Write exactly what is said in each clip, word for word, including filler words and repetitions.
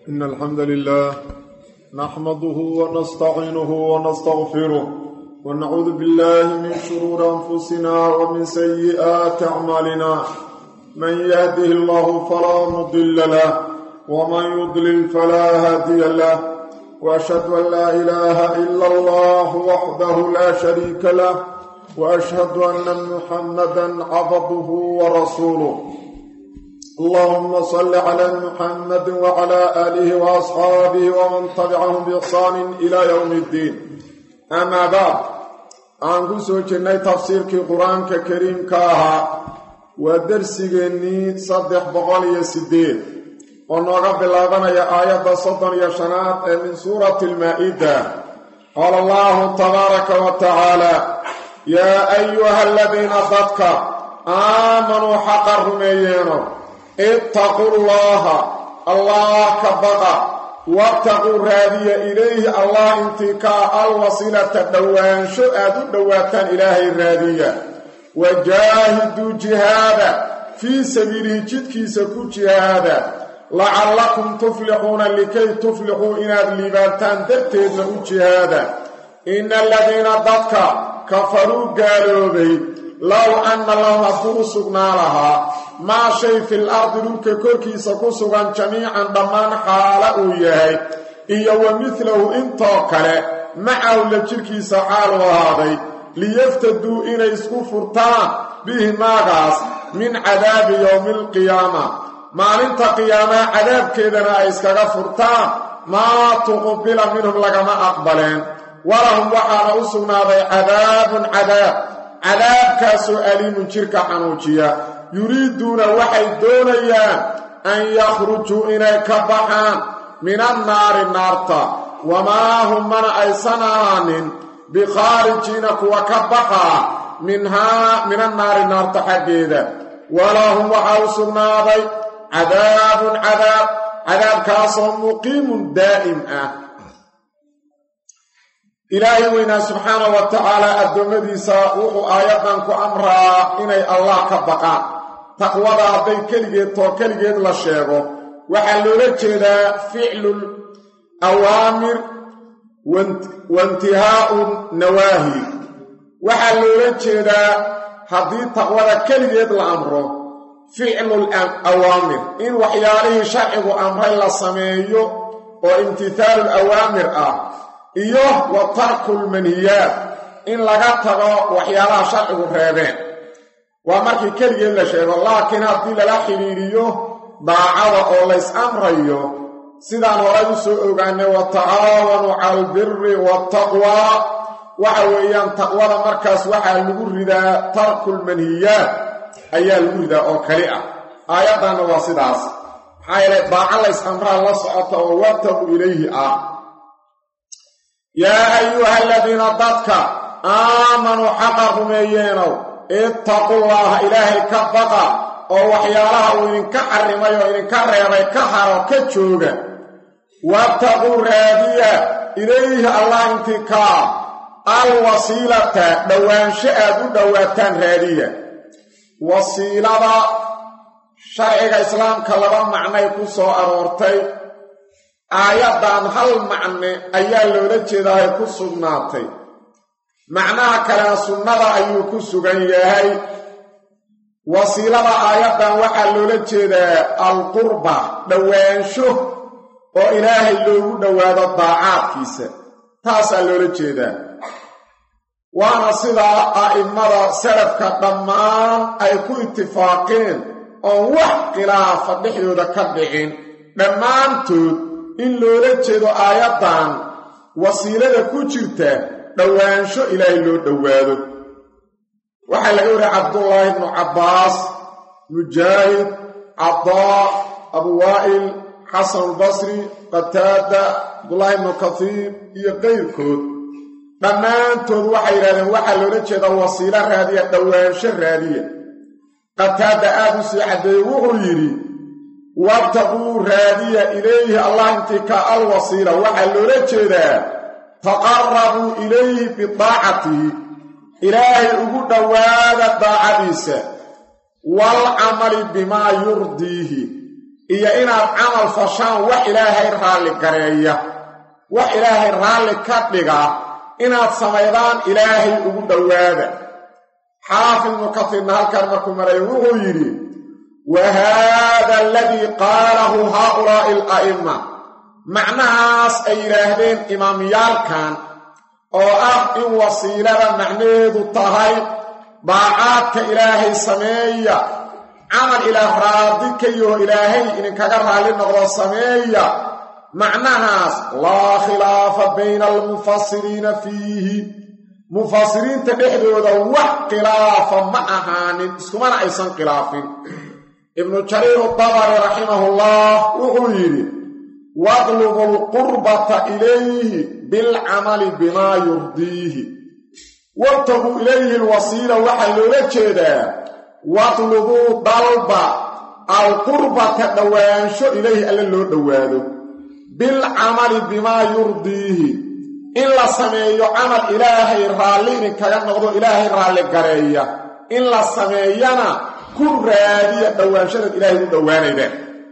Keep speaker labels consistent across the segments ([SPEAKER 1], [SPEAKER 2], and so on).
[SPEAKER 1] إن الحمد لله نحمده ونستعينه ونستغفره ونعوذ بالله من شرور أنفسنا ومن سيئات أعمالنا من يهده الله فلا مضل له ومن يضلل فلا هادي له وأشهد أن لا إله إلا الله وحده لا شريك له وأشهد أن محمدا عبده ورسوله اللهم صل على محمد وعلى آله وأصحابه ومن تبعهم بإحسان إلى يوم الدين أما بعد أنكو سوچنay tafsiirkii quraanka kariimka ahaa waa darsigeennii saddex boqol iyo sideed oo nooga bilaabanaya aayadda soddon iyo shanaad ee min suurati almaa'ida qaala allahu tabaaraka wa tacaala yaa ayuha aladiina dadka aamanuu xaqa rumeeyeeno اتقوا الله الله كبقى واتقوا رادية إليه الله انتكاء الوصيلة دوان شؤاد دواتان إلهي الرادية وجاهدوا جهادا في سبيله جدكي سكو جهادا لعلكم تفلحون لكي تفلحوا إناد لباتان تبتيد له جهادا إن الذين ضدك كفروا قالوا بي لو أن الله أفضل سقنا لها ما شيء في الأرض لك كوركي سكوسوغا جميعا ضمان حاله يهي إيا ومثله انتوكله معه لجركي سعال وهذا ليفتدوا إلى يسكو فرطان به ماغاس من عذاب يوم القيامة ما انت قيامة عذاب كذا يسكا فرطان ما تقبل منهم لكما أقبلين ولهم وحانا أسونا عذاب عذاب عذاب كاسو أليم شركة حنوشية يريدون وحي دونيا أن يخرجوا إلى كبحان من النار النارتا وما هم من أيسنان بخارجين وكبحا منها من النار النارتا حقيدا ولهم وحوصنا بي عذاب عذاب عذاب كاسو مقيم دائم إلهي وإنا سبحانه وتعالى الدمدي ساوه آياتنا كأمرا إني الله كبقى تقوى هذي كلجيت وكلجيت للشيغو وحلولة جدا فعل الأوامر وانتهاء النواهي وحلولة جدا هذه تقوى كلجيت الأمر فعل الأوامر إن وحياله شرعه أمر الله سميه وامتثال الأوامر آه إيوه وترك المنهيات إن لغتغو وحيالها شرعه ريبين ومركي كليه لشيء لكن هذه للحريريو ضاعوا أوليس أمريو سيدان ورأيسوا أغاني وتعاونوا على البر والتقوى وحويان تقوى مركز وحا المرده ترك المنهيات أي المرده أو كريئة آياتنا واسداس حيالي ضاع ليس أمر الله سعطه وواتبوا إليه آه يا أيها الذين ضدك آمنوا حقهم أيينوا اتقوا الله إلهي كفقا أو وحيالها وإن كحرمي وإن كرمي كحر وكتشوغ واتقوا رادية إليه الله انتكا الوصيلة دوان شئد دواتان رادية وصيلة شرع الإسلام كلبا معنى يكون سوء أرورتي آيادان هل معنى أيها لولا جيداها كسugnaatay معناها كلا سنة أيها كسuganyahey وصيلة آيادان waxaa loola jeedaa القربة dhawaansho oo ilaahay loogu dhawaado daacaadkiisa taasaa loola jeedaa waana sida a'immada salafka dhammaan ay ku ittifaaqeen oo wax khilaafa dhexdooda ka dhicin dhammaantood in loola jeedo aayadan wasiilada ku jirta dhawaansho ilaahay loo dhawaado waxa laga wariyaa Abdullah ibn Abbas Mujahid Abda Abu Wa'il Hasan al-Basri Qatada Abdullah ibn Kathir iyo qeyrkood dhammaantood waxay yiraahdeen waxa loola jeedo wasiila raadiya dhawaansho raadiya Qatada aad u sii cadeeyay wuxuu yiri وابتغوا رادية إليه الله انتكاء الوصيلة وحلو لجدا تقربوا إليه بطاعته إلهي أقول دواد الطاعة والعمل بما يرضيه iyo inaad camal fashaan wax ilaahay raalli gareeya wax ilaahay raalli ka dhiga inaad samaydaan ilaahay ugu dhowaada xaafid ibnu kasiirna halkan markuu maray wuxuu yidhi wa haada aladii qaalahu haaulaa'i ala'imma macnahaas ay yidhaahdeen imaamyaalkan oo ah in wasiilada macnaheedu tahay daacaadka ilaahay sameeya camal ilaah raadi ka yaho ilaahay idinkaga raalli noqdo sameeya macnahaas laa khilaafa bayna almufasiriina fiihi mufasiriinta dhexdooda wax khilaafa ma ahaanin iskumana aysan khilaafin ibnu jariir adabari raximahullah wuxuu yidhi watlubu alqurbata ilayhi bilcamali bimaa yurdiihi wabtaguu ilayhi alwasiila waxaa loola jeedaa watlubuu dalba alqurbata dhowaansho ilayhi alle loo dhowaado bilcamali bimaa yurdiihi in la sameeyo camal ilaahay raalli idinkaga noqdo ilaahay raalli gareeya in la sameeyana ku raadiya dhowaanshadaad ilaahay u dhowaanayda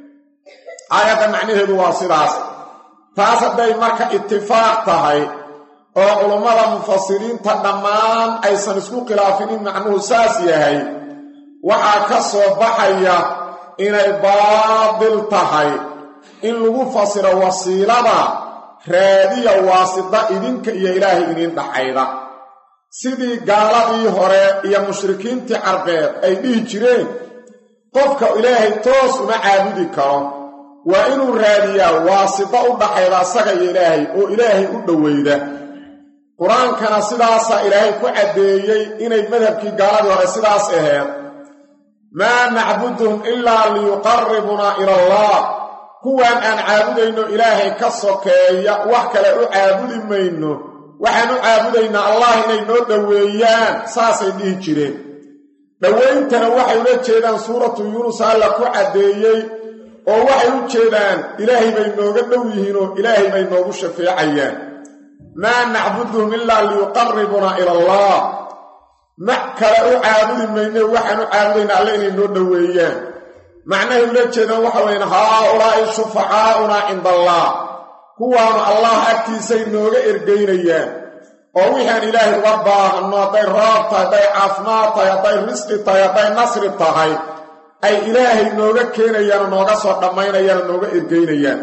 [SPEAKER 1] aayadda macnaheedu waa sidaas taas hadday marka itifaaq tahay oo culummada mufasiriinta dhammaan aysan isku khilaafin in macnuhu saas yahay waxaa ka soo baxaya inay baadil tahay in lagu fasiro wasiilada raadiya waasida idinka iyo ilaahay idin dhaxayda sidii gaaladii hore iyo mushrikiintii carbeed ay dhihi jireen qofka ilaahay toos uma caabudi karo waa inuu raadiyaa waasida u dhaxayda asaga iyo ilaahay oo ilaahay u dhoweyda qur-aankana sidaasaa ilaahay ku caddeeyey inay madhabkii gaaladii hore sidaas aheed maa nacbuduhum ilaa liyuqarribunaa ila allah kuwaan aan caabudayno ilaahay ka sokeeya wax kale u caabudi mayno waxaan u caabudaynaa allah inay noo dhoweeyaan saasay dhihi jireen dhowayntana waxay ula jeedaan suuratu yuunus alla ku caddeeyey oo waxay u jeedaan ilaahay bay nooga dhow yihiin oo ilaahay bay noogu shafeecayaan maa nacbuduhum ilaa liyuqarribunaa ila allah ma kale u caabudi mayne waxaan u caabudaynaa alle inay noo dhoweeyaan macnahay ula jeedaan waxa weyan haaulaa'i shufacaa'unaa cinda allah kuwaanu allah agtiisay nooga ergaynayaan oo wixaan ilaahay uga baahanno hadday roob tahay hadday caafimaad tahay hadday risqi tahay hadday nasri tahay ay ilaahay nooga keenayaan oo nooga soo dhammaynayaan oo nooga ergaynayaan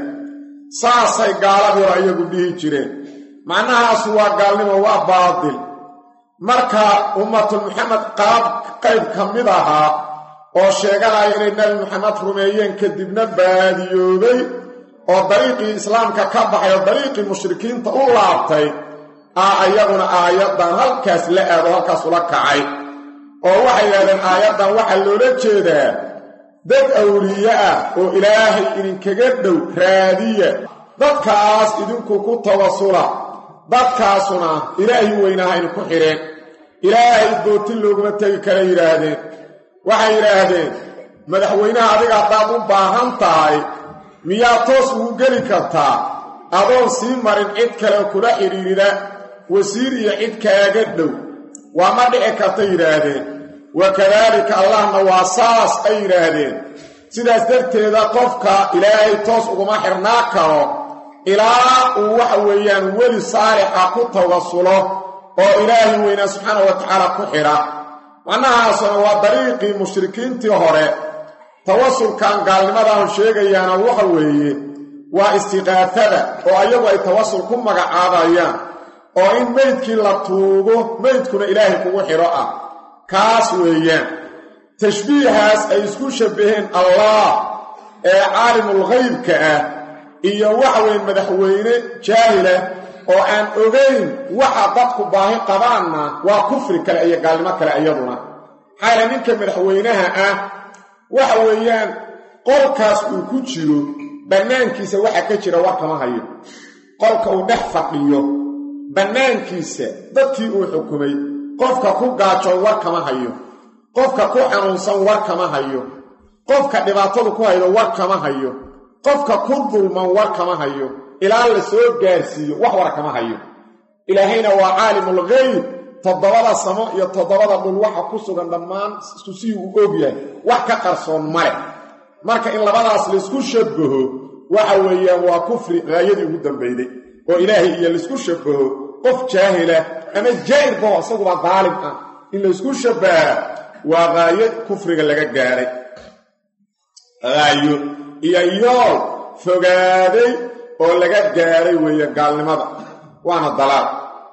[SPEAKER 1] saasay gaaladii hore iyagu dhihi jireen macnahaasu waa gaalnimo waa baadil marka ummatul muxamed qaab qayb ka mid ahaa oo sheeganaya inay nebi maxamed rumeeyeen kadibna baadiyoobay oo dariiqii islaamka ka baxay oo dariiqii mushrikiinta u laabtay aa ayaguna aayaddan halkaas la aado halkaas ula kacay oo waxay yidhahdeen aayaddan waxaa loola jeedaa dad awliye ah oo ilaahay idinkaga dhow raadiya dadkaas idinku ku tawasula dadkaasuna ilaahay weynaha idinku xidheen ilaahay dootin looguma tegi kala yidhaahdeen waxay yidhaahdeen madaxweynaha adiga haddaad u baahan tahay miyaa toos ugu geli kartaa adoon sii marin cid kale kula xidhiirida wasiir iyo cid kaaga dhow waa ma dhici karta yidhaahdeen wakadaalika allahna waa saas ay yidhaahdeen sidaas darteeda qofka ilaahay toos uguma xirnaa karo ilaa uu waxa weeyaan weli saalixa ku tawasulo oo ilaahay weynaa subxaana wa tacaala ku xidha macnahaasuna waa dariiqii mushrikiintii hore tawasulkan gaalnimadaanu sheegayaana waxa weeye waa istiqaafada oo ayagu ay tawasul ku magacaabayaan oo in meydkii la tuugo meydkuna ilaahay kugu xidho ah kaas weeyaan tashbiihaas ay isku shabbaheen allah ee caalimul ghaybka ah iyo waxa weeye madaxweyne jaahila oo aan ogayn waxa dadku baahi qabaanna waa kufri kale iyo gaalnimo kale iyaduna xaala ninka madaxweynaha ah waxa weeyaan qolkaas uu ku jiro bannaankiisa waxa ka jira war kama hayo qolka uu dhex fadhiyo bannaankiisa dadkii uu xukumay qofka ku gaajo war kama hayo qofka ku xanuunsan war kama hayo qofka dhibaatadu ku haydo war kama hayo qofka ku dulman war kama hayo ilaa la soo gaarsiiyo wax war kama hayo ilaahayna waa caalimul ghayb toddobada samo iyo toddobada dhul waxa ku sugan dhammaan isku sii uu og yahay wax ka qarsoon male marka in labadaas la isku shabaho waxa weeyaan waa kufri gaayadii ugu dambeeyay oo ilaahay iyo la isku shabaho qof jaahila ama jaahil boo asagu waa daalim ah in la isku shabaha waa gaayad kufriga laga gaaray gaayo iyo yool fogaaday oo laga gaaray weeye gaalnimada waana dalaal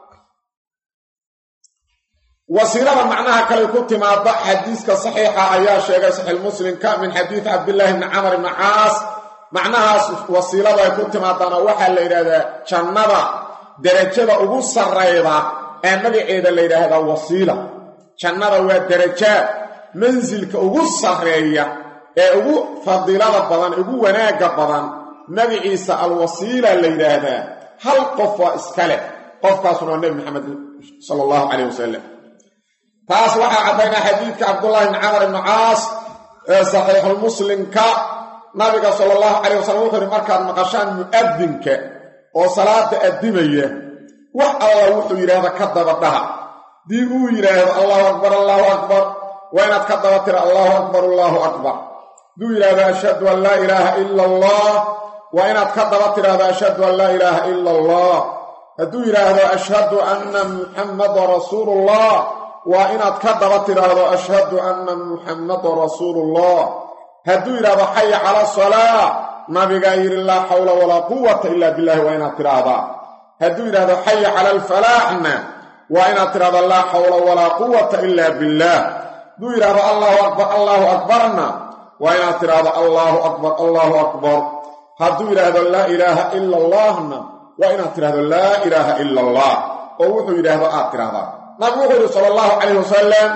[SPEAKER 1] wasiirada macnaha kale ku timaada xadiiska saxiixa ayaa sheegay sahih muslim ka min xadiis abdullah ibn amr ibn aas macnahaas wasiirada ay ku timaadana waxa la yiraahdaa jannada darajada ugu sarreeyda ee magaceeda la yiraahdaa wasiila jannada waa daraja manzilka ugu sarreeya ee ugu fadilada badan ugu wanaaga badan nabiisa alwasiila la yiraahdaa hal qof waa iskale qofkaasuna nabi maxamed sallallahu alayhi wasallam taas waxa cadayna xadiidka abdullah ibn amr ibn aas sahih muslim ka nabiga sallallahu alayhi wasallam wuxuu markaa maqashaan muadinka oo salaada adimaya wax alla wuxuu yiraahdaa ka daba dhaha dii uu yiraahdo allahu akbar allahu akbar wa inaad ka daba tira allahu akbar allahu akbar duu yiraahdo ashhadu an la ilaha illa allah wa inaad ka daba tiraahdo ashhadu an la ilaha illa allah haduu yiraahdo ashhadu anna muhammadar rasuulullah wa inaad ka daba tiraahdo ashhadu anna muhammadar rasuulullah haduu yiraahdo hayya ala salah nabiga yiri la hawla wala quwwata illa billah wa inaad tiraahdo haduu yiraahdo hayya ala al falahna wa inaad tiraahdo la hawla wala quwwata illa billah haduu yiraahdo allahu akbar allahu akbarna wa inaad tiraahdo allahu akbar allahu akbar haduu yiraahdo la ilaha illa allahna wa inaad tiraahdo la ilaha illa allah oo wuxuu yiraahdo aad tiraahdo nabigu sallallahu alayhi wasallam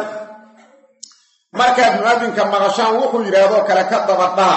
[SPEAKER 1] marka muadinka maqashaan wuxuu yiraahdo kala ka daba dhaa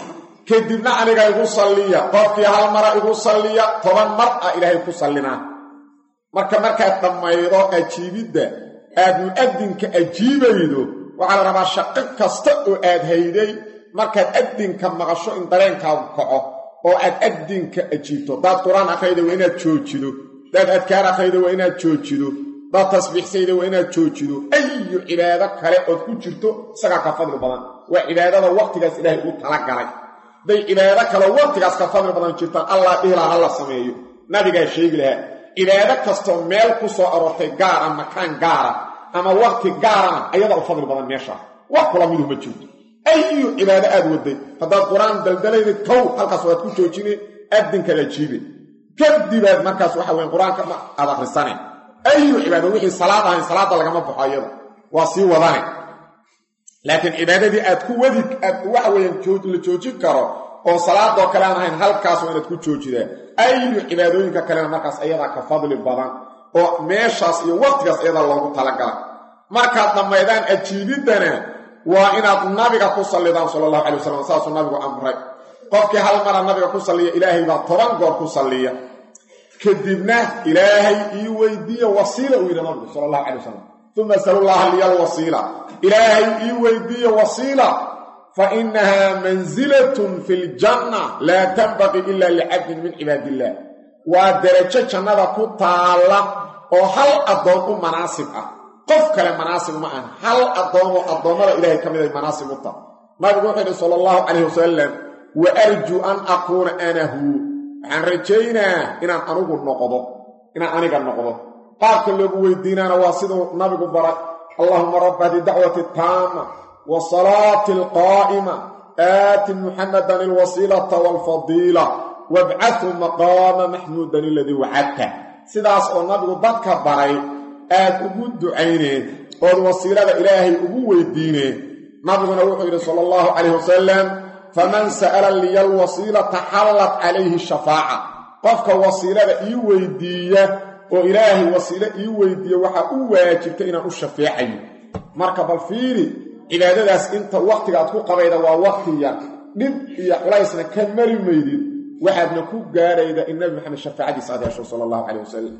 [SPEAKER 1] kadibna aniga igu salliya qofkii hal mar igu salliya toban mar ah ilaahay ku sallina marka marka dhamaydo ajiibida aad muadinka ajiibaydo waxa la rabaa shaqo kasta oo aad hayday marka adinka maqasho in dareenkaagu kaco oo aad adinka ajiibto dad quraan akhayda waa inaad joojido dad adkaar akhayda waa inaad joojido dad tasbiixsayda waa inaad joojido ayu cibaado kale oo ku jirto isaga ka fadli badan waa cibaadada waqtigaas ilaahay uu tala galay day cibaado kale waqtigaas ka fadli badan jirtaan allah dhila alla sameeyo nabiga sheegi lahaa cibaado kasto meel ku soo arortay gaar ama makaan gaar ama waqti gaarana ayada u fadli badan meesha wax kala mid ma jirto ayu cibaado aad waday hadaad quraan daldalayda kow halkaas waad ku joojinay adinka la jiibe kadibad markaas waxa weyn quraanka ma aad akhrisanay ayu cibaado wixii salaad ahayn salaada lagama baxo ayada waa si wadane laakiin cibaadadii aad ku wadi waxa weyn jooj la joojin karo oo salaado kale aan ahayn halkaas waa inaad ku joojidaa ayu cibaadooyinka kale markaas ayada ka fadli badan oo meeshaas iyo waqtigaas ayada loogu tala galay marka dhammaydaan ajiibidana waa inaad nabiga ku sallidaan sallallahu alayhi wasallam saasu nabigu amray qofkii hal mar nabiga ku salliya ilaahay baa toban goor ku salliya kadibna ilaahay ii weydiiyo wasiila uu yiri nabigu sallallahu alayhi wasallam thumma sallallahu liyal wasiila ilaahay ii weydiiyo wasiila fa innaha manzilatun fil janna la tanbaghi illa li'abdin min ibadillah wa daraja jannada ku taala oo hal adoon u manaasib ah qof kale manaasib ma aha hal adoon oo adoomada ilaahay kamid ah manaasib u taa nabigu wuxuu sallallahu alayhi wasallam wa arju an aquna anahu aan rajaynaa inaan anugu noqdo inaan aniga noqdo qaabka loogu weydiinana waa sidoo nabigu baray allahumma rabb hadi da'wati taama wa salati alqa'ima aati muhammadan alwasilata wal fadila wab'athu maqama mahmudan alladhi wa'adta sidaas oo nabigu dadka baray aad ugu ducayneen oo wasiilada ilaahay ugu weydiineen nabiguna wuxuu yiri sallallahu alayhi wasallam faman sa'ala liyal wasilata halat alayhi shafaa'a qofka wasiilada ii weydiiya oo ilaahay wasiila ii weydiiyo waxa uu waajibtay inaan u shafeecayo marka bal fiiri cibaadadaas inta waqtigaad ku qabayda waa waqtiga dib iyo culaysna ka mari meydid waxaadna ku gaarayda in nabi maxamed shafaacadiisa aad yeesho sallallahu alayhi wasallam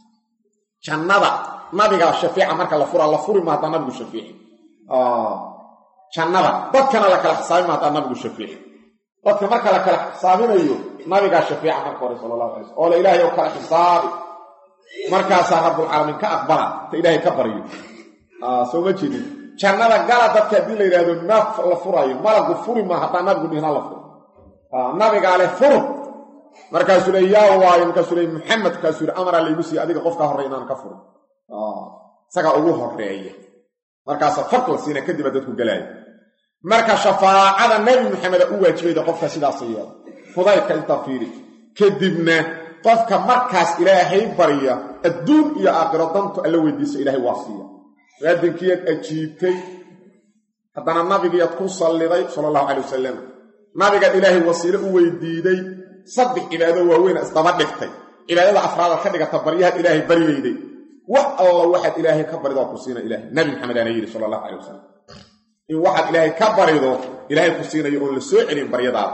[SPEAKER 1] jannada nabiga shafeeca marka la fura la furi ma hada nabigu shafeeci ah jannada dadkana la kala xisaabi ma hada nabigu shafeeci dadka marka la kala xisaabinayo nabiga shafeeca marka hore sallallahu alayhi wasallam oo la ilaahay oo kala xisaabi markaas rabbul alamin ka aqbala ta ilaahay ka bariyo ah soo ma jeedin jannada gala dadka hadii la yiraahdo ma la furayo malagu furi ma hada nabigu dhina la furo ah nabiga ale fur markaas uu yaa waayo markaas uu Muhammad kaas uu amara leeyusi adiga qofka horeeyaan ka furo ah saga ugu horeeyay markaas fadl siina kadib dadku galay marka shafaacada nabi Muhammad uu waajibay qofka sidaas yeelo fudaydka inta fiiri kadibna qofka markaas ilaahay bariya adduun iyo aakhiro dantu alla weydiiso ilaahay waasiya raadinkiyad ajiibtay hadana nabiga ku salliday sallallahu alayhi wasallam nabiga ilaahay wasiilo u weydiiday saddex ilaado waaweyn isdaba dhigtay ilaadada afraad ka dhigata bariyaha ilaahay bariyay wax allah waxad ilaahay ka barido ku siina ilaahay nabi Muhammad alayhi sallallahu alayhi wasallam in waxad ilaahay ka barido ilaahay ku siinayo oo la soo celin bariyada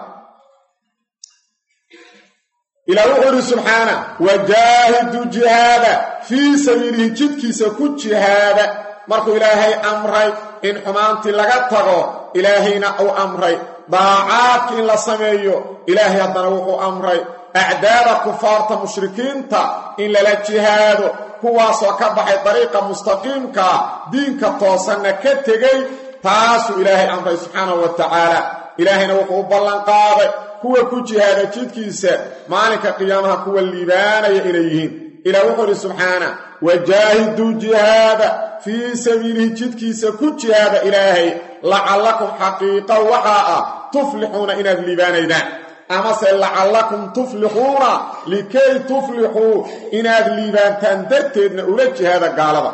[SPEAKER 1] إلهي سبحانه وجاهدوا جهادا في سبيله جدكيسا كو جهادا مركو إلهي أمري إن حمانتي لغتغو إلهينا أو أمري ضاعات إن لسميو إلهي أدنوكو أمري أعداد كفارة مشركين تا إن للجهاد كواس وكبحي طريقة مستقيمك دينك توصلنا كتغي تاسو إلهي أمري سبحانه وتعالى إلهينا وقو بلان قاضي kuwa ku jihaada jidkiisa maalinka qiyaamaha kuwa liibaanaya ilayhiin ila wuxuu subhana wajahidu jihada fi sabiilihi jidkiisa ku jihaada ilaahay la'allakum haqiqa wa'a tuflihuna ina liibaanaydaan ama se la'allakum tuflihuna likay tuflihu ina liibaantan darteedna ula jihaada gaalada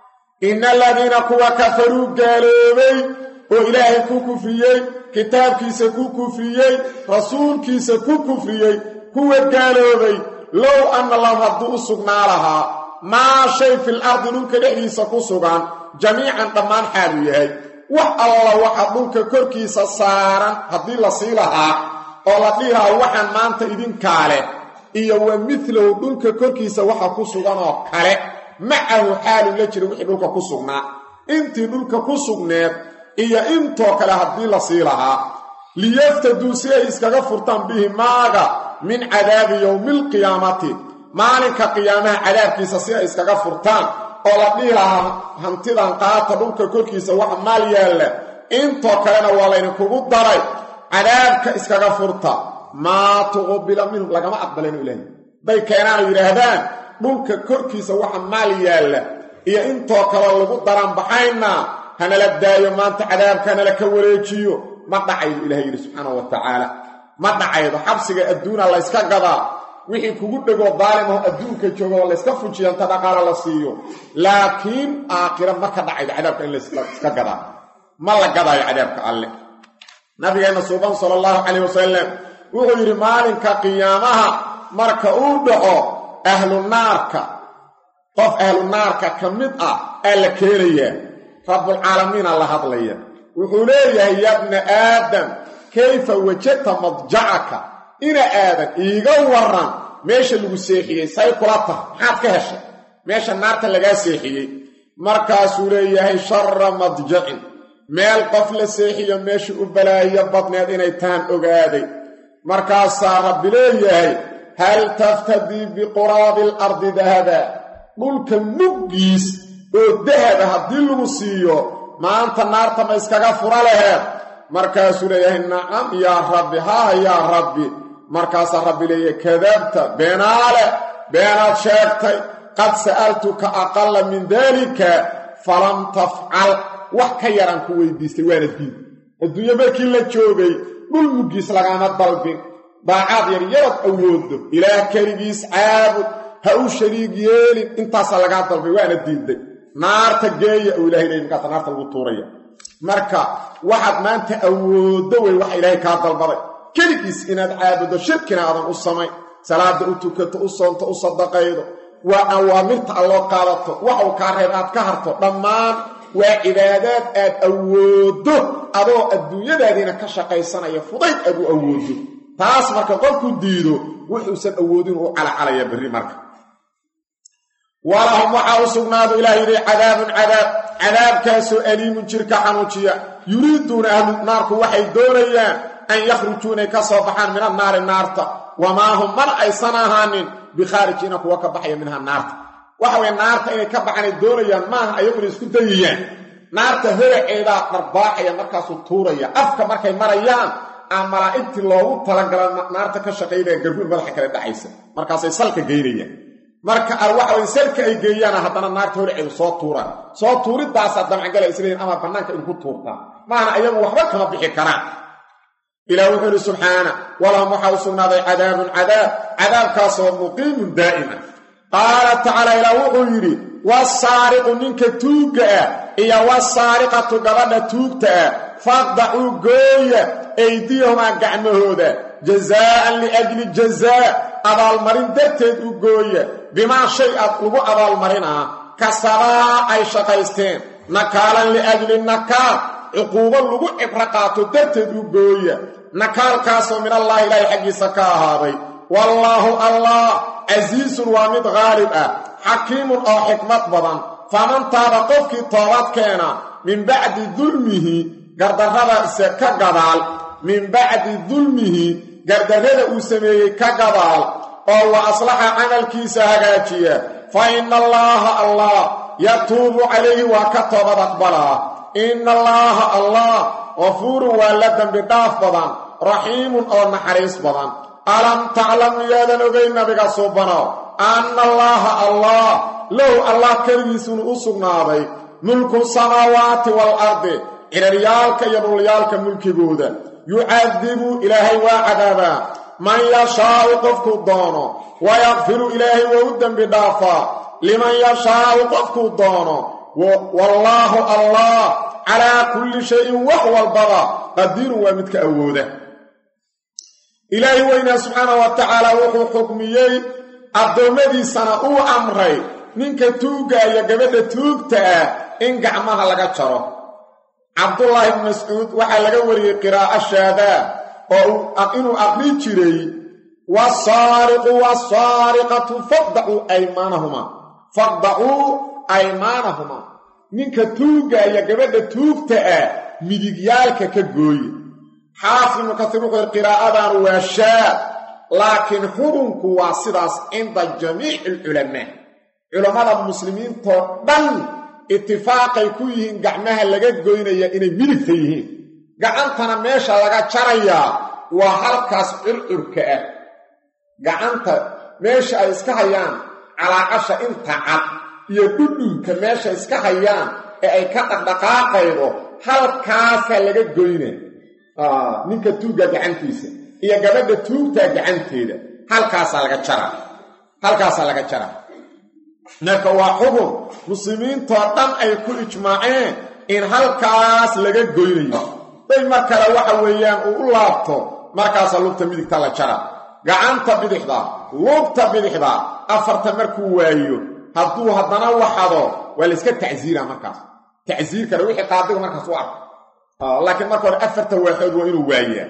[SPEAKER 1] innal ladina kuwa kafaru gaalobay oo ilaahay ku kufriyay kitaabkiisa ku kufriyay rasuulkiisa ku kufriyay kuwa gaaloobay law anna lahu haddu sugnaalaha ma shay fil ardi dhulka dhexdiisa ku sugan jamiican dhammaan xaalu yahay wax alla waxa dhulka korkiisa saaran haddii la siilahaa oo la dhihaa waxaan maanta idin kaale iyo wa mithluhu dhulka korkiisa waxa ku sugan oo kale macahu xaalu la jiro wixii dhulka ku sugnaa intii dhulka ku sugneed iyo intoo kale haddii la sii lahaa liyaftaduu si ay iskaga furtaan bihi maaga min cadaabi yowmil qiyaamati maalinka qiyaamaha cadaabkiisa si ay iskaga furtaan oo la dhihi lahaa hantidan qaata dhulka korkiisa wax maal yaalla intoo kalena waa laydinkugu daray cadaabka iskaga furta maa tuqbila minhum lagama aqbalino ilaahay bay keenaan yidhaahdaan dhulka korkiisa waxa maal yaalla iyo intoo kale lagu daran baxayna هنا لبدايو ما انت عذابك هنا لك وريجيو ما دعي إلهي سبحانه وتعالى ما دعي حبسك الدون الله اسكا قضا وحي كوغو دغو ظالمه الدونك جوغو الله اسكا فوجيان تدقال الله سيو لكن آخرا ما كدعي عذابك إلا اسكا قضا ما لا قضا عذابك الله نبينا صوبان صلى الله عليه وسلم وغير مالك قيامها مركا اوردعو أهل النار قف أهل النار كمدأ ألا كيريا رب العالمين الله هضليه وحوليه يا ابن آدم كيف وجدت مضجعك إن آدم إيقورا ماشي اللي سيحيه سيقلطه حاد كهشه ماشي النار تلقى سيحيه مركز وليه شر مضجع مال قفل سيحيه ماشي أبلايه بطنه إن يتان أقادي مركز رب ليه هل تفتدي بقراب الأرض ذهبا ملك النقيس ودهب hadii lagu siiyo maanta naarta ma iskaga fura lahayd markaas uu leeyahay nacam ya rabbi ha ya rabbi markaas rabbi leeyahay kadabta beenaale beenaad sheegtay qad sa'altuka aqalla min dalika falam taf'al wax ka yaran ku weydiistay waana diin adduunyo markii la joogay dhul mugiis lagama dalbin baacad yar yar awoodo ilaah kaligiis aabud ha u shariig yeelin intaas laga dalbay waana diiday naarta geeya oo ilaahay leeyahay ka naarta lagu tuuraya marka waxaad maanta awoodo way wax ilaahay ka dalbaday kaligiis inaad caabudo shirkina aadan u samay salaada u tukato u soonto u sadaqaydo waa awaamirta Allah qaadato waxa uu ka reeb aad ka harto dhammaan waa cibaadad aad awoodo adoo adduunyadaadina ka shaqaysanaya fudayd aad u awoodo taas marka qofku diido wuxuu awoodin uu cala calaya bari marka ولهم وحاوسقناد إلهي عذاب عذاب عذاب كاسو أليم جرك حنوشيا يريدون أهل النار وحي دوريا أن يخرجون كصبحان من النار النار وما هم من أي صناهان بخارجينك وكبحي منها النار وحوى النار إن كبحان الدوريا ما أيضا يسكديا
[SPEAKER 2] naarta holaceedaa dharbaaxaya markaasuu tuuraya afka markay marayaan aan malaa'igtii loogu talagalan naarta ka shaqaynaya garbuur madaxa kale dhacaysa markaasay salka geynayaan marka waxa way salka ay geeyaan haddana naarta holaceedu soo tuuraan soo tuuridaasa damcagala isleeyin ama bannaanka in ku tuurtaa maana ayagu waxba kama bixi karaan ilaa wuxuu yidhi subxaana walahum waxaa u sugnaaday cadaabun cadaab cadaabkaasoo muqiimun daa'ima qaala tacaala ilaa wuxuu yidhi wasaariqu ninka tuugga ah iyo wasaariqatu gabadha tuugta ah faqdacuu gooya aydiyahumaa gacmahooda jazaa'an liajli jazaa abaalmarin darteed u gooya bimaa shay aad ugu abaalmarinaa kasabaa ay shaqaysteen nakaalan liajli nakaal cuquubo lagu cibro qaato darteed u gooya nakaalkaasoo min allahi ilaahay xaggiisa ka ahaaday wallaahu allah casiisun waa mid qaalib ah xakiimun oo xikmad badan faman taaba qofkii toobad keena min bacdi dulmihi gardarradaisa ka gadaal min bacdi dulmihi gardarrada uu sameeyey ka gadaal oo wa aslaxa camalkiisa hagaajiya fa inna allaaha allah yatuubu calayhi waa ka toobad aqbalaa inna allaaha allah gafuurun waa la dembi dhaaf badan raxiimun oo naxariis badan alam taclam miyaadan ogayn nabiga suubanow anna allaaha allah lahu allah keligiisunu u sugnaaday mulku samaawaati waalardi ciraryaalka iyo dhulyaalka mulkigooda yucadibu ilaahay waa cadaabaa man yashaau qofkuu doono wayaqfiru ilaahay waa u dembi dhaafaa liman yashaau qofkuu doono wallaahu allah calaa kulli shayin wax walbaba qadiirun waa midka awooda ilaahay weynaa subxaanahu wa tacaala wuxuu xukmiyey addoommadiisana uu amray ninka tuugga iyo gabadha tuugta ah in gacmaha laga jaro cabdullaahi ibnu mascuud waxaa laga wariyey qiraa'o shaadaa oo inuu aqri jiray wasaariqu wasaariqatu faqdacuu aymaanahumaa faqdacuu aymaanahumaa ninka tuugga iyo gabadha tuugta ah midigyaalka ka gooye xaafid ibnu kasiir wuxuu yidhi qiraa'adan waa shaa laakiin xukunku waa sidaas cinda jamiici alculamaa culammada muslimiintoo dhan itifaaqay ku yihiin gacmaha laga goynaya inay midigta yihiin gacantana meesha laga jarayaa waa halkaas curcurka ah gacanta meesha ay iska hayaan calaaqasha inta cad iyo dhudhunka meesha iska hayaan ee ay ka dhaqdhaqaaqaydo halkaasaa laga goyna ninka tuugga gacantiisa iyo gabadha tuugtaa gacanteeda halkaasaa laga jaraa halkaasaa laga jaraa marka waa xukun muslimiintoo dhan ay ku ijmaaceen in halkaas laga goynayo day mar kale waxa weeyaan uu u laabto markaasaa lugta midigta la jara gacanta bidixda lugta bidixda afarta markuu waayo hadduu haddana waxado waa la iska tacsiira markaas tacsiirkana wixii qaadiga markaas u arko laakiin marka hore afarta waaxood waa inuu waayaa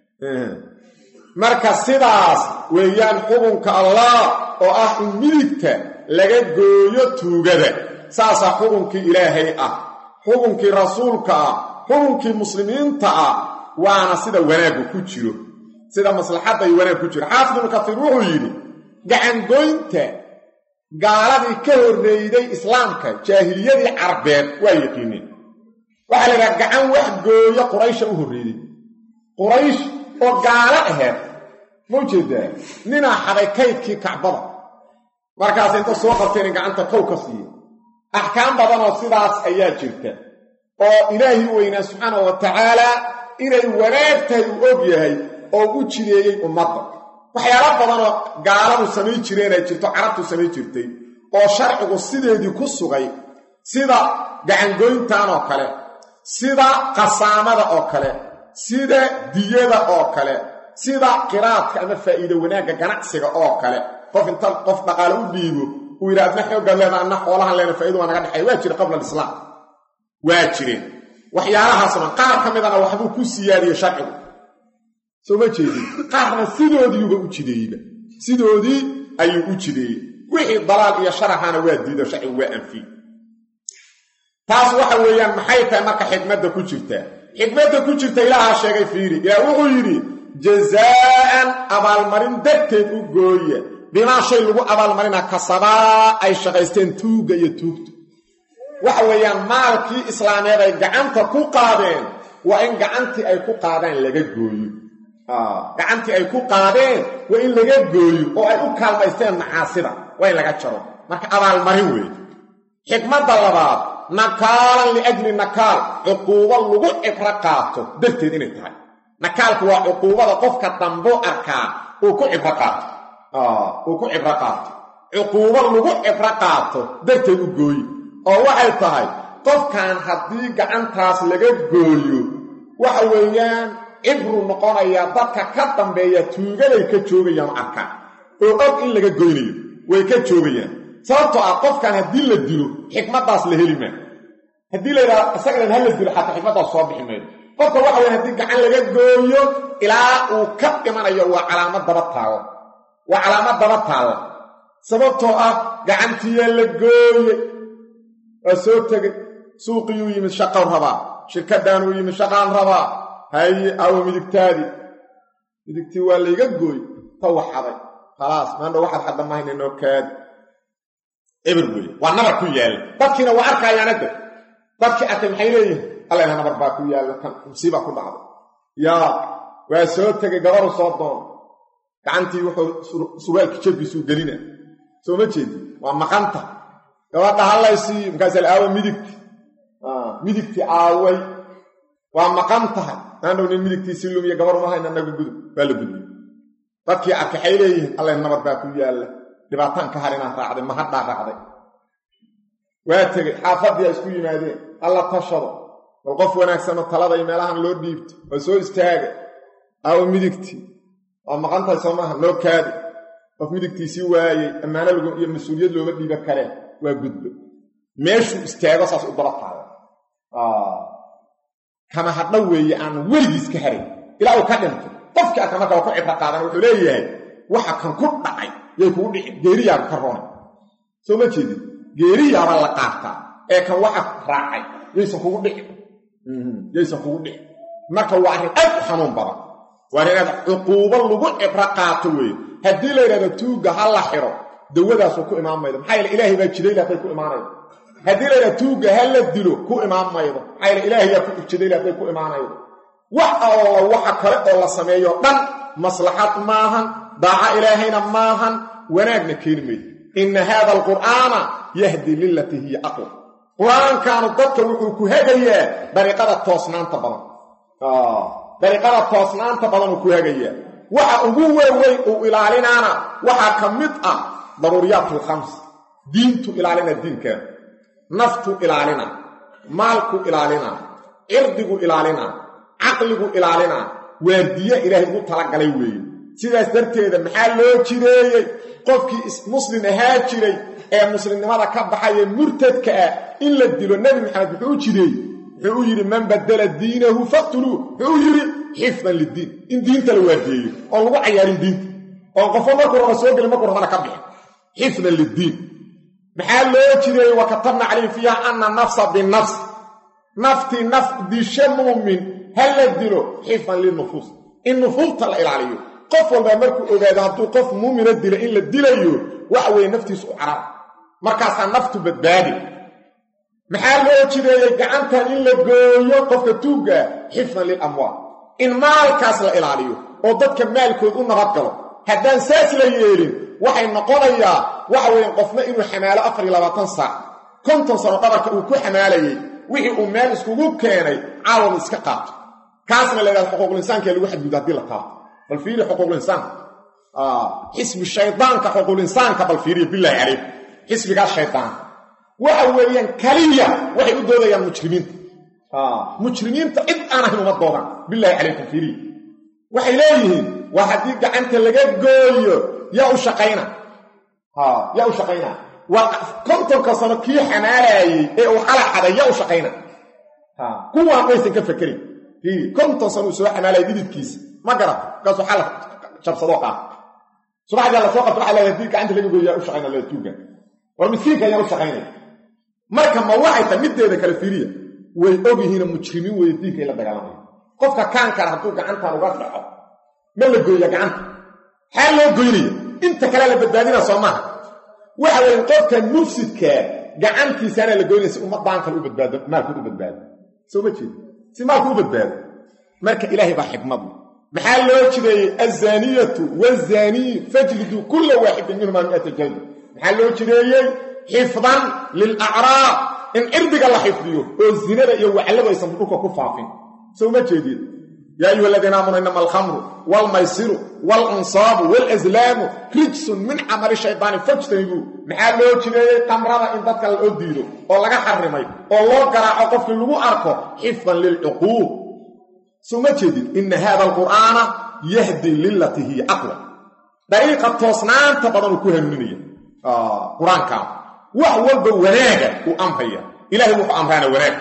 [SPEAKER 2] marka sidaas weeyaan xukunka allah oo ah in midigta laga gooyo tuugada saasaa xukunkii ilaahay ah xukunkii rasuulka ah xukunkii muslimiinta ah waana sida wanaaggu ku jiro sida maslaxadda iyo wanaag ku jiro xaafid ibnu kasiir wuxuu yidhi gacangoynta gaaladii ka horreeyday islaamka jaahiliyadii carbeed waa yaqiineen waxaa la yidhaha gacan wax gooyo quraysha u horreeyey quraysh oo gaalo aheed ma ujeedaa ninaa xaday kaydkii kacbada markaas inta soo qabteen in gacanta kow ka siiya axkaam badanoo sidaas ayaa jirta oo ilaahi weynaa subxaanahu wa tacaalaa inay wanaag tahay uu og yahay oo u jireeyey ummadda waxyaala badanoo gaaladu samayn jireen ay jirto carabtu samayn jirtay oo sharcigu sideedii ku sugay sida gacangoyntan oo kale sida qasaamada oo kale sida diyada oo kale sida qiraadka ama faa'iido wanaagga ganacsiga oo kale qof inta qof dhaqaale u dhiibo uu yidhi adna xoogga leeda anna xoolahan leena faa'iido waa naga dhexay waa jira qabla alislaam waa jireen waxyaalahaasna qaar ka midana waxbuu ku siyaadiyey sharcigu soo ma jeedin qaarna sidoodiiuba u jideeyeyba sidoodii ayuu u jideeyey wixii dalaal iyo sharaxana waa diido sharcigu waa anfiyey taas waxa weeyaan maxay tahay marka xikmadda ku jirtaa xikmadda ku jirta ilaahaa sheegay fiiri ilaah wuxuu yidhi jazaa'an abaalmarin darteed u gooya bimaa shay lagu abaalmarinaa kasabaa ay shaqaysteen tuugga iyo tuugtu waxa weeyaan maalkii islaameed ay gacanta ku qaadeen waa in gacantii ay ku qaadaan laga gooyo gacantii ay ku qaadeen waa in laga gooyo oo ay u kaalmaysteen macaasida waa in laga jaro marka abaalmarin weeye xikmadda labaad nakaalan liajli nakaal cuquubo lagu cibro qaato darteed inay tahay nakaalku waa cuquubada qofka dambo arkaa uu ku cibro qaato uu ku cibro qaato cuquubo lagu cibro qaato darteed u gooyo oo waxay tahay qofkan haddii gacantaas laga gooyo waxa weeyaan cibru noqonaya dadka ka dambeeya tuugaday ka joogayaan arkaa oo og in laga goynayo way ka joogayaan sababtoo ah qofkan haddii la dilo xikmaddaas la heli maa haddii la yidhaha isagana ha la dilo xataa xikmaddaas soo bixi maydo qofka waxa weya haddii gacan laga gooyo ilaa uu ka dhimanayo waa calaamad daba taalo waa calaamad daba taalla sababtoo ah gacantiiyaa la gooye waa soo tegay suuqiyuu yimid shaqow rabaa shirkaddaanuu yimid shaqaan rabaa haye awo midigtaadii midigtii waa layga gooy ta waxaday khalaas maandha waxaad xadda mahayna noo kaadi eber wey waa nabar ku yaalla dadkiina waa arkaayaanadda dadkii arkay maxay leeyihin allana nabar baa ku yaalla kan musiibaa ku dhacday yaa waa soo tegay gabaru soo doon gacantii wuxuu surwaalkii jabkiisuu gelina soo ma jeedi waa maqanta gabadha hallaysiiyo markaasal aawa midigti midigtii aaway waa maqan tahay maandhow nin midigtiisii lumiya gabar uma hayna naga gudub baa la gudbiy dadkii arkay waxay leeyihiin alla nabar baa ku yaalla dhibaataan ka harinaa raacday mahadhaa raacday waa tegey xaafadii ay isku yimaadeen alla tashado bal qof wanaagsanoo talada iyo meelahan loo dhiibto waa soo istaagay aawa midigtii waa maqan tahay soo maaha noo kaadi qof midigtiisii waayey ammaano lagu iyo mas-uuliyad looma dhiiba kareen waa gudbo meeshuu istaago saas u daba taada kama hadha weeye aan weligiis ka harin ilaa uu ka dhinto qofkii arka marka waa ku cibro qaadan wuxuu leeyahay waxa kan ku dhacay yay kugu dhicin geeriyaaba ka roonay soo ma jeedin geeriyaaba la qaataa ee kan waxa raacay yaysan kugu dhicin yaysan kugu dhicin marka waa arrin aad u xanuun badan waa arrin aad cuquubo lagu cibro qaato weeye haddii la yidhahdo tuugga ha la xiro dawadaasuu ku imaan maydo maxaa yeele ilaahay baa jiray laatay ku imaanaydo haddii la yidhahdo tuugga ha la dilo ku imaan maydo maxaa yeele ilaahay baa ku jiray laatay ku imaanaydo wax alla waxa kale oo la sameeyo dhan maslaxad maahan daaca ilaahayna maahan wanaagna keeni maydo inna haada alqur'aana yahdi lilatii hiya aqwa qur-aankaanu dadka wuxuu ku hagayaa dariiqada toosnaanta badan dariiqada toosnaanta badan uu ku hagayaa waxa ugu weyn uu ilaalinaana waxaa ka mid ah daruuriyaatu khams diintu ilaalina diinka naftu ilaalina maalku ilaalina irdigu ilaalina aqligu ilaalina waardiye ilaahay ugu talagalay weeye sidaas darteeda maxaa loo jireeyey qofkii muslim ahaa jiray ee muslimnimada ka baxaya murtadka ah in la dilo nabi maxamed wuxuu jireeyey wuxuu yiri man badala diinahu faqtulu wuxuu yiri xifdan lidiin in diinta la waardiyeeyo oo lagu cayaarin diinta oo qofo markuu raba soo gelin markuu rabana ka bixi xifdan lidiin maxaa loo jireeyey wa katabna calayhi fiiha anna nafsa binnafs nafti naf disha muumin hal la dilo xifdan linnufuus in nufuusta la ilaaliyo qof walba markuu ogaado hadduu qof muumina dilo in la dilayo waxa weeye naftiisu u carar markaasaa naftu badbaadi maxaa loo jireeyey gacantan in la gooyo qofka tuugga xifdan lilamwaal in maalkaas la ilaaliyo oo dadka maalkood u nabadgalo haddaan saas la yeelin waxay noqonayaa waxa weeye qofna inuu xamaalo afar iyo labaatan saac konton sano dhabarka uu ku xamaalayay wixii uu meel iskugu keenay caawadu iska qaato kaasna la yidhahdo xuquuqul insaanka lagu xadgudbo haddii la qaato bal fiiri xuquuqul insaan xisbi shaydaanka xuquuqul insaanka bal fiiriya bilaahi calayk xisbigaas shaydaanka waxa weeyaan kaliya waxay u doodayaan mujrimiinta mujrimiinta cid aan ahayn uma doodaan bilaahi calaykum fiiriya waxay leeyihiin waa haddii gacanta laga gooyo yaa u shaqayna yaa u shaqayna waa kontonka sano kii xamaalayay ee uu xalaxaday yaa u shaqayna kuwaan waysan ka fakerin fiiri konton sano uu soo xamaalayay dididkiisa ma garata kaasuu xalax jabsadoo qaata subaxdii alla soo qabta waxaa leeyahay haddii gacanta laga gooyo yaa u shaqayna lee tuuga war miskiinka yaa u shaqaynaya marka ma waxay tahay middeeda kale fiiriya way ogyihiina mujrimiin weeye diinka in la dagaalamaya qofka kaan kale hadduu gacantan uga dhaco ma la gooya gacanta xaa loo goynaya inta kale la badbaadinaa soo maaha waxa weeye qofka mufsidkaa gacantiisana la goynaysa ummadaan kale u badbaado maalku u badbaado soo ma jeed si maalku u badbaado marka ilaahay baa xikmad maxaa loo jideeyay azaniyatu wazani fajlidu kull waahid minhum mi'ata jalda maxaa loo jideeyay xifdan lil a'raab in irdiga la xifdiyo oo zinada iyo waclada aysan dhulka ku faafin soo ma jeedid يا أيها الذين آمنوا إنما الخمر والميسر والأنصاب والأزلام رجس من عمل الشيطان فاجتنبوه محال لو جيري قمرada in dadka la diido oo laga xarimay oo loo garaaco qofkii lagu arko xifdan lil uquub suma jeedid in hada alqur'ana yahdi lillati hi aqwa dariiqa toosnaanta badan ku hanuuniya ah quraanka wax walba wanaaga u amraya ilaahay wuxuu amrana wanaag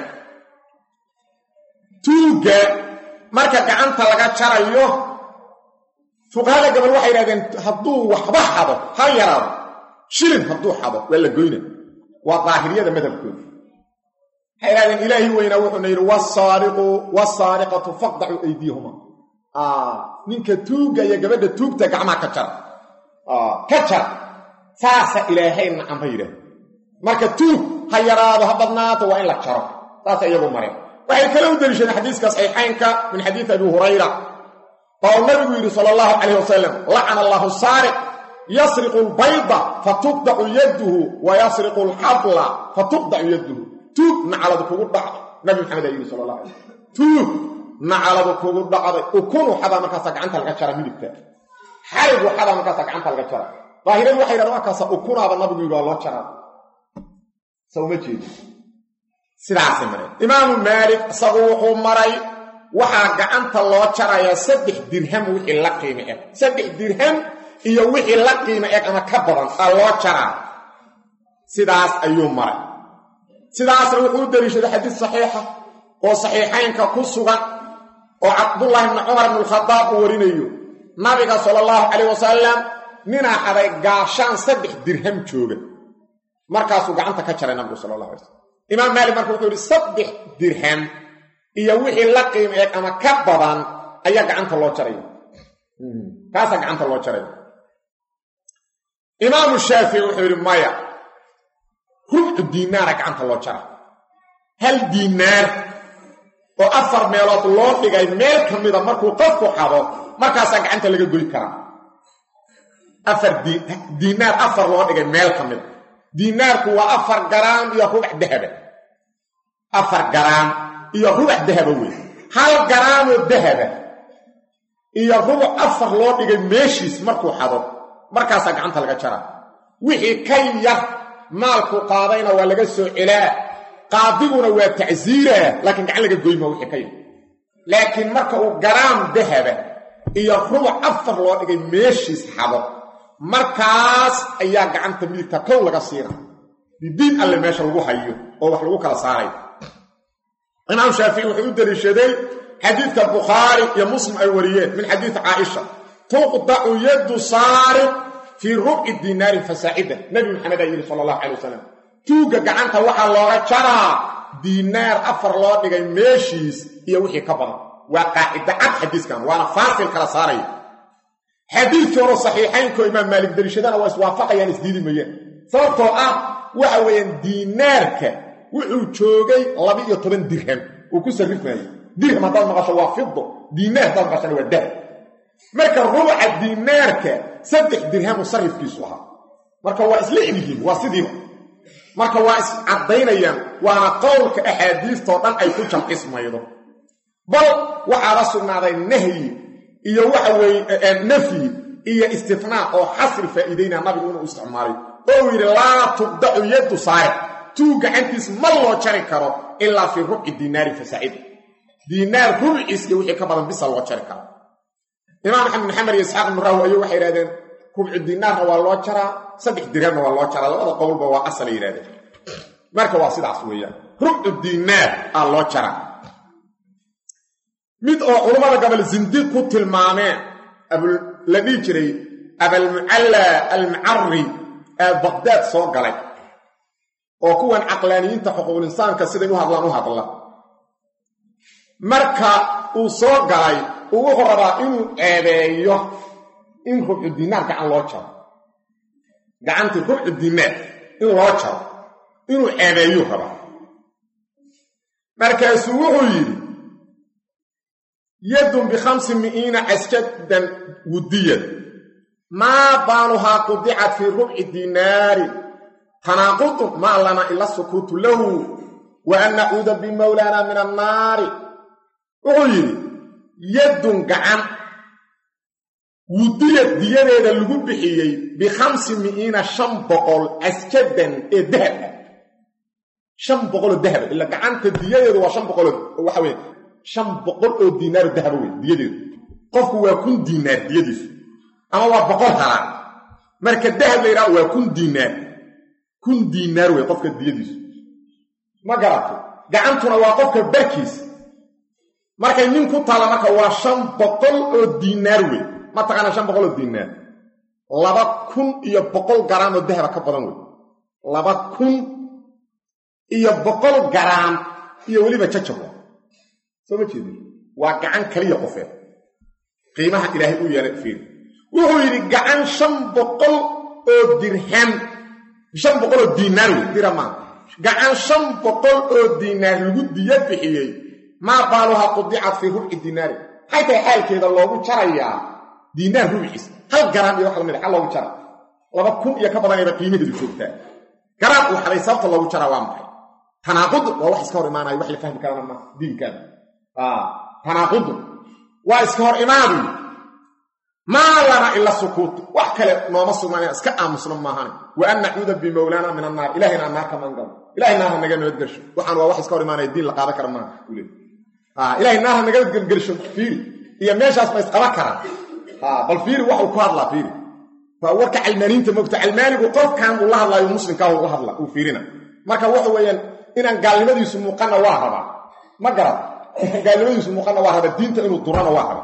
[SPEAKER 2] tuuga marka gacanta laga jarayo fuqahaada gabal waxay yiraahdeen hadduu waxba xado ha yaraado shilin hadduu xado wala goyna waa daahiriyada madhabkooda waxay yiraahdeen ilaahi weyna wuxuu yiri was-saariqu was-saariqatu faqda'u aydihuma ah ninka tuuga iyo gabadha tuugta gacmaha ka jar ah ka jar saasa ilaahayna amrayda marka tuug ha yaraado ha badnaato waa in la jaro saasa iyagu mareen waxay kala u dalisheen xadiiska saxiixaynka min xadiis Abu Hurayra oo nabigu yiri sallallahu alayhi wasallam la'ana Allahu sariq yasriqu al-bayda fatuqda'u yaduhu wa yasriqu al-habla fatuqda'u yaduhu tuug nacaladu kugu dhacdo nabi Muhammad yiri sallallahu alayhi wasallam tuug nacaladu kugu dhacdo ukunu xada markaas gacanta laga jara midibta xarigu xada markaas gacanta laga jara daahiradu waxay yiraahdaan kaasa ukunaaba nabigu yiri loo jara sawma jeed sidaas maray imaam Malik sagu wuxuu maray waxa gacanta loo jaraya saddex dirham wixii la qiimo ah saddex dirham iyo wixii la qiimo ah ama ka badan loo jara sidaas ayuu maray sidaas wuxuu dariishaday xadiis saxiix ah oo saxiixaynka ku sugan oo Abdullah ibn Umar ibn al-Khattab warinayo nabiga sallallahu alayhi wasallam nina xaday gaashan saddex dirham jooga markaasuu gacanta ka jaray nabiga sallallahu alayhi wasallam imaam Malik markuu wuxuu yiri saddex dirham iyo wixii la qiimeeyay ama ka badan ayaa gacanta loo jaray kaasa gacanta loo jaray imaam Shaafi'i wuxuu yiri maya rubu diinaar gacanta loo jaray hal diinaar oo afar meelood loo dhigay meel kamida markuu qofku xado markaas gacanta laga goy karaa afar diinaar afar loo dhigay meel kamida diinaarku waa afar gram iyo rubuc dahab afar gram iyo rubuc dahab weey hal gram oo dahab iyo rubuc afar loo dhigay meeshiis markuu xado markaas gacanta laga jaraa wixii kay yar maalku qaadayna waa laga soo celaa qaadiguna waa ta'ziira laakiin gacan laga goyma wixii kay laakiin marka uu gram dahab iyo rubuc afar loo dhigay meeshiis xado markaas ayaa gacanta midigta kow laga siina diin alle meesha lagu hayo oo wax lagu kala saaray imaam Shaafi'i wuxuu u daliishaday xadiidka Bukhari iyo Muslim ay wariyeen min xadiis Aisha tuqda'u yadu sariq fi rub'i dinar fasa'ida nabi Muhammad sallallahu alayhi wasallam tuuga gacanta waxa looga jaraa diinaar afar loo dhigay meeshiis iyo wixii ka badan waa qaacida cad xadiiskan waana faasil kala saaray حديث كورو صحيحين كو إمام مالك دريشدان واسوافق يعني اسديدي ميان صورتو آه وحوين دينارك وحو جوغي لبي يطبن درهم وكو سرف ماي درهم هذا مغاشا وافضه دينار هذا مغاشا نوده مركا ربع دينارك سدح درهم وصرف كيسوها مركا واس لعنيهم واسدهم مركا واس عدين ايام وانا قولك احاديث طوطان اي كوشان اسم ايضا بل وحا رسولنا هذا النهي iyo waxa weey nafi iyo istifnaa oo xasr faa'iideena nabigu inuu isticmaalay oo yiri la tubda'u yadu saariq tu gacantiis ma loo jari karo illa fi rub'i dinar fasa'id dinar rub'is iyo wixii ka badan bis loo jari karo imaam Ahmad bin Hanbal iyo Ishaq bin Rawi ayu waxay yiraahdeen rub'i dinar waa loo jaraa saddex dirham waa loo jaraa labada qowlba waa asal yiraahdeen marka waa sidaas weeyaan rub'i dinar aa loo jaraa mid oo culimada gabal zindiq ku tilmaameen abul ladii jiray abul mualla al mu'arri ee Baghdad soo galay oo kuwan aqlaaniyiinta xuquuqul insaanka sida uu hadlaan u hadla marka uu soo galay uu wuxuu rabaa inuu eedeeyo in rubcu diinaar gacan loo jaro gacanta rubcu diinaar in loo jaro inuu ceebeeyo raba markaasuu wuxuu yidhi yadun bikhamsi mi'iina casjadan wudiyad maa baaluhaa qudicat fii rubci dinaari tanaaqudun maa lana ila sukuutu lahu wa an nacuuda bimawlaana min annaari wuxuu yidhi yadun gacan wudiyad diyadeeda lagu bixiyey bikhamsi mi'iina shan boqol casjadan ee dahab ah shan boqoloo dahaba ila gacanta diyadeedu waa shan boqoloo waxa weye shan boqol oo diinaar dahaba wey diyadeedu qofku waa kun diinaar diyadiisu ama waa boqol halaan marka dahab la yidhaha waa kun diinaar kun diinaar wey qofka diyadiisu ma garato gacantuna waa qofka barkiis markay nin ku taala marka waa shan boqol oo diinaar wey ma taqaana shan boqol oo diinaar laba kun iyo boqol garaam oo dahaba ka badan wey laba kun iyo boqol garaam iyo weliba jajabo soo ma jeedin waa gacan kaliya qofeed qiimaha ilaahay u yeelay fiir wuxuu yidhi gacan shan boqol oo dirham shan boqol oo diinaar wey dirhamaan gacan shan boqol oo diinaar lagu diya bixiyey maa baaluhaa qudicat fii rubci diinaari maxay tahay xaalkeeda loogu jarayaa diinaar rubciis hal garaam iyo wax lamid a loogu jara laba kun iyo ka badanayba qiimaheedu joogtaa garaam uu xaday sababta loogu jaraa waa maxay tanaaqud waa wax iska hor imaanayo wax la fahmi karana ma diinkaada tanaaqud waa iska hor imaadu maa lana ila sukuut wax kale nooma sugnaan iska aamusno maahane wa an nacuuda bimawlaana min annaar ilaahina naar ka mangal ilaahina ha naga nabad gasho waxaan waa wax iska hor imaanayo diin la qaadan kara maaha ule ah ilaahina ha naga nabad gasho fiiri iyo meeshaas ma isqaba karaan ah bal fiiri wax uu ku hadlaa fiiri fa warka cilmaaniinta moogta cilmaanigu qofkan uu la hadlayo muslimka uu la hadla uu fiirina marka waxa weeyaan inaan gaalnimadiisu muuqana waa rabaa ma garad gaalnimadiisu muuqana waa rabaa diinta inuu durana waa rabaa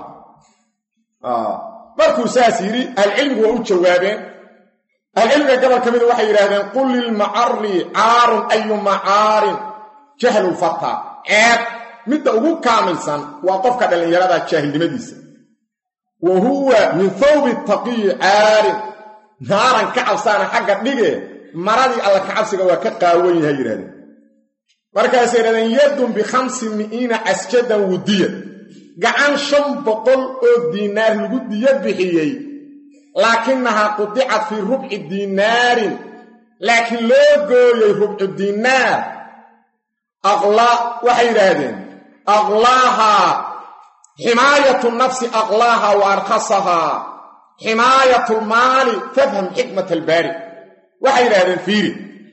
[SPEAKER 2] ah markuu saas yiri alcilmigu waa u jawaabeen alcilmiga gabal kamid waxay yiraahdeen qul lil ma'arri aarun ayu ma'arin jahlu fata eed midda ugu kaamilsan waa qofka dhalinyarada jaahilnimadiisa wa huwa min thawbi taqi aarin naaran ka cabsana xagga dhige maradii alla ka cabsiga waa ka qaawan yahay yiraahdeen markaas yiraahdeen yadun bi khamsi mi'iina asjadan wudiyad gacan shan boqol oo diinaar lagu diya bixiyey laakinaha qudicat fii rubci diinaarin laakiin loo gooyey rubcu diinaar aqla waxay yidhaahdeen aqlaaha ximaayatu nafsi aqlaaha wa arkhasahaa ximaayatu lmaali fafham xikmat albaari waxay yidhaahdeen fiiri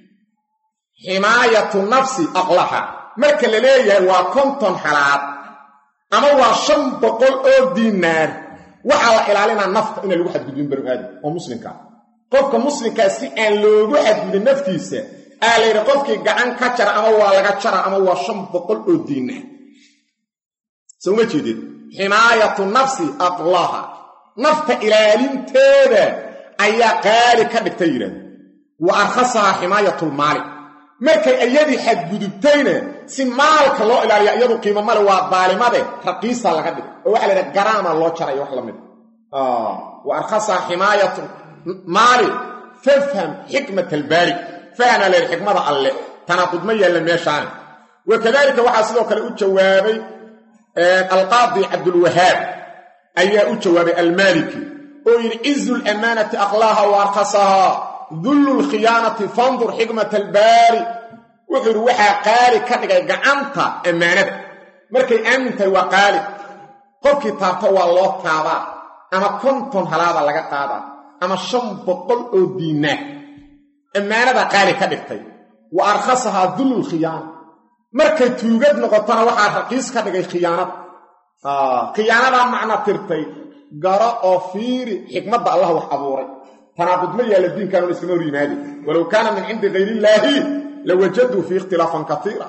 [SPEAKER 2] ximaayatu nafsi aqlaha marka la leeyahay waa konton xalaad ama waa shan boqol oo diinaar waxaa la ilaalinaa nafta inaan lagu xadgudbin banu aadam oo muslimka qofka muslimkaa si aan loogu xadgudbin naftiisa aa la yidhi qofkii gacan ka jara ama waa laga jara ama waa shan boqol oo diinaar soo ma jeedid ximaayatu nafsi aqlaha nafta ilaalinteeda ayaa qaali ka dhigtay yidhahda wa arkhasahaa ximaayatulmaali markay ayadii xadgudubtayna si maalka loo ilaaliya iyadu qiimo male waa daalimade raqiisa laga dhigay oo waxa la yidhaha garaama loo jaray wax la mid ah wa arkhasahaa ximaayatu maali fafham xikmat albaari fahna leel xikmada alle tanaaqud ma yaalla meeshaan wakadalika waxaa sidoo kale u jawaabay alqaadi cabdulwahaab ayaa u jawaabay almaliki oo yidhi cizu lamaanati aqlaaha wa arkhasahaa dullu lkhiyaanati fandur xikmat albaari wuxuu yidhi waxaa qaali ka dhigay gacanta ammaanada markay aamintahay waa qaali qofkii taabta waa loo taabaa ama konton halaada laga qaadaa ama shan boqol oo diinaar ammaanada qaali ka dhigtay wa arkhasahaa dullu lkhiyaana markay tuugad noqotona waxaa raqiis ka dhigay khiyaanada khiyaanadaa macna tirtay garo oo fiiri xikmadda allah wax abuuray tanaaqud ma yaalla diinkaanun iskama hor yimaadi walow kaana min cindi ghayrillaahi lawajaduu fii ikhtilaafan katiira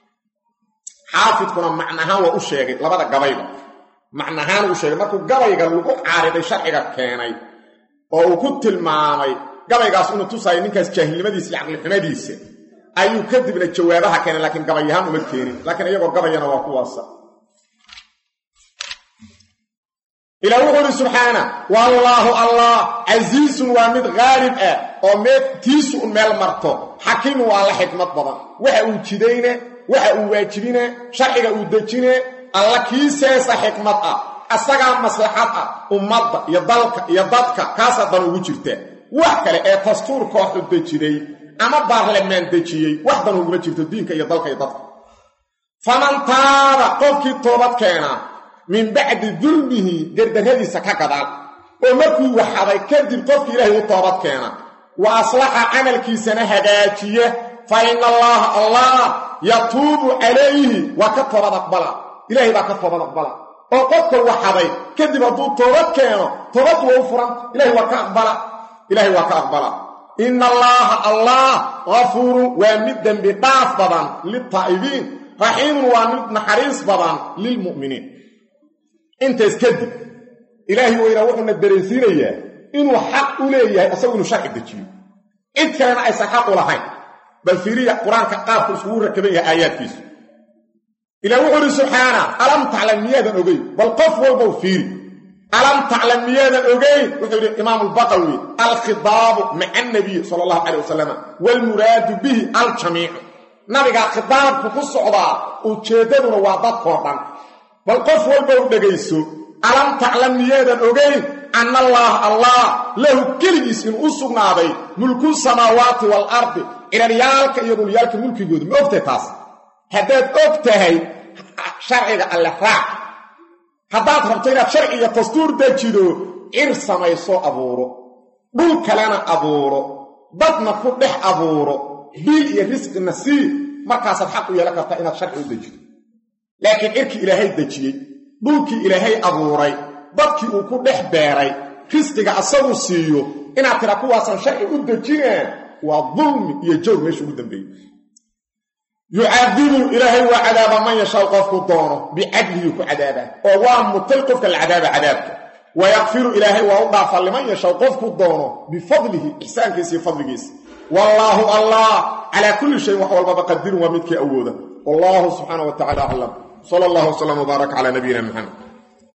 [SPEAKER 2] xaafidkuna macnahaan waa u sheegay labada gabayba macnahaan u sheegay markuu gabayga lagu caariday sharciga keenay oo uu ku tilmaamay gabaygaas inuu tusaayo ninkaas jaahilnimadiisa iyo caqlixumadiisa ayuu kadibna jawaabaha keenay laakiin gabayahaan uma keenin laakiin iyagoo gabayana waa kuwaasa إلى وقل سبحانه والله الله عزيز ومد غالب أو مد تيسو ميل مرتو حكيم والله حكمة بضا وحا وجدين وحا واجبين شرعك ودجين الله كيسيس حكمة أساقا مصلحة أمضى يضلك يضدك كاسا ضلو وجرته وحكا اي تستور كوحد الدجيني أما بارلمان دجيني وحدا هو وجرته دينك يضلك يضدك فمن تاب قفك التوبات كينا من بعد ظلمه قرد هذه سكاكدال ومركو وحاضي كذب قفك إلهي التوبات كينا وأصلح عملك سنة هداتية فإن الله الله يتوب عليه وكتب أقبله إلهي بكتب أقبله وقفك وحاضي كذب التوبات كينا توبات وفرا إلهي وكأقبله إلهي وكأقبله إن الله الله غفور ومدا بطاف بضان للطائبين رحيم ومد نحريص بضان للمؤمنين انت اسكدب إلهي ويروحنا الدريسين إياه إنه حق إليه أسوي إنه شرع الدجيو إنت كان أيسا حق لهين بل في ريح قرآن كقاف السهورة كبيرة آيات فيه إلى وحر سبحانه ألم تعلم ميادا أغي بل قف والبوفيري ألم تعلم ميادا أغي وحر الإمام البقوي الخضاب مع النبي صلى الله عليه وسلم والمراد به الجميع نبقى خضاب في الصعودة وتشيددنا وعدد قرآن بل قف والبوفيري ألم تعلم ميادا أغي أن الله الله له كل اسم أصبنا بي ملك السماوات والأرض إلى ريالك يقول ريالك ملك يقول مفتتاس هداد أكتهي شرعي الإحراق هداد ربطينا شرعي التصدور داجدو إرسما يسو أبورو بلك لنا أبورو بدنا فتح أبورو بيل يرسق النسي مركز الحق يلك فإن شرعي داجدو لكن إرك إلهي داجي بلك إلهي أبوري dadkii uu ku dhex beeray risqiga asagu siiyo inaad tira kuwaasan sharci u dejineen waa dhulmi iyo joog meesha ugu dambeeyay yu'adibu ilaahi wa adaba man yashaa qofku doono bi'adlihi ku adaba oo waa mutal qofka al'adaba adabka wa yaghfiru ilaahi wa udafa liman yashaa qofku doono bifadlihi ihsaankiisa fadligiisa wallahu allah ala kulli shay wa walba baqadir wa midki awooda wallahu subhanahu wa ta'ala alam sallallahu alaihi wa sallam wa baraka ala nabiyyina muhammad